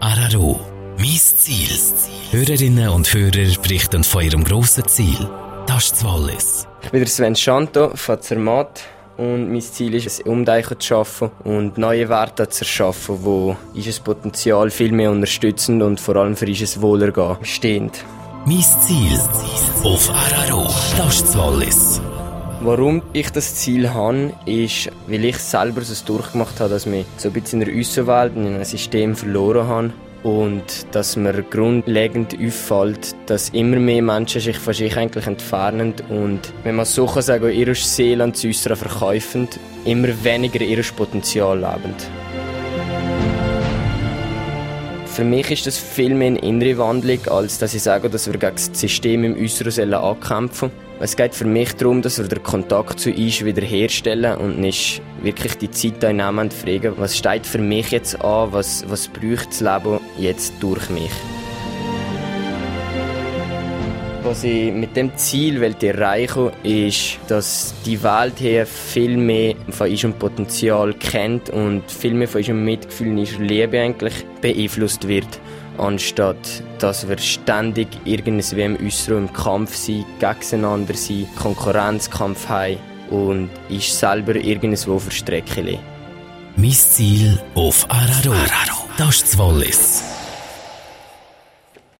Araro. Mein Ziel. Hörerinnen und Hörer berichten von ihrem grossen Ziel. Das ist das Wallis. Ich bin der Sven Schanto von Zermatt und mein Ziel ist, ein Umdenken zu schaffen und neue Werte zu erschaffen, wo unser Potenzial viel mehr unterstützend und vor allem für unser Wohlergehen stehend. Mein Ziel auf Araro. Das ist das Wallis. Warum ich das Ziel habe, ist, weil ich selber so durchgemacht habe, dass wir so ein bisschen in der Außenwelt, in einem System verloren haben. Und dass mir grundlegend auffällt, dass immer mehr Menschen sich von sich eigentlich entfernen und, wenn man so kann sagen, ihre Seele an das Äußere verkaufen, immer weniger ihr Potenzial leben. Für mich ist das viel mehr eine innere Wandlung, als dass ich sage, dass wir gegen das System im Äußeren ankämpfen sollen. Es geht für mich darum, dass wir den Kontakt zu uns wiederherstellen und nicht wirklich die Zeit einnehmen und fragen, was steht für mich jetzt an, was braucht das Leben jetzt durch mich. Was ich mit dem Ziel erreichen will, ist, dass die Welt hier viel mehr von unserem Potenzial kennt und viel mehr von unserem Mitgefühl und unserer Liebe eigentlich beeinflusst wird, anstatt dass wir ständig irgendwie im Äußeren im Kampf sind, gegeneinander sind, Konkurrenzkampf haben und uns selber irgendwo verstrecken lassen. Mein Ziel auf Araro. Das ist das Wallis.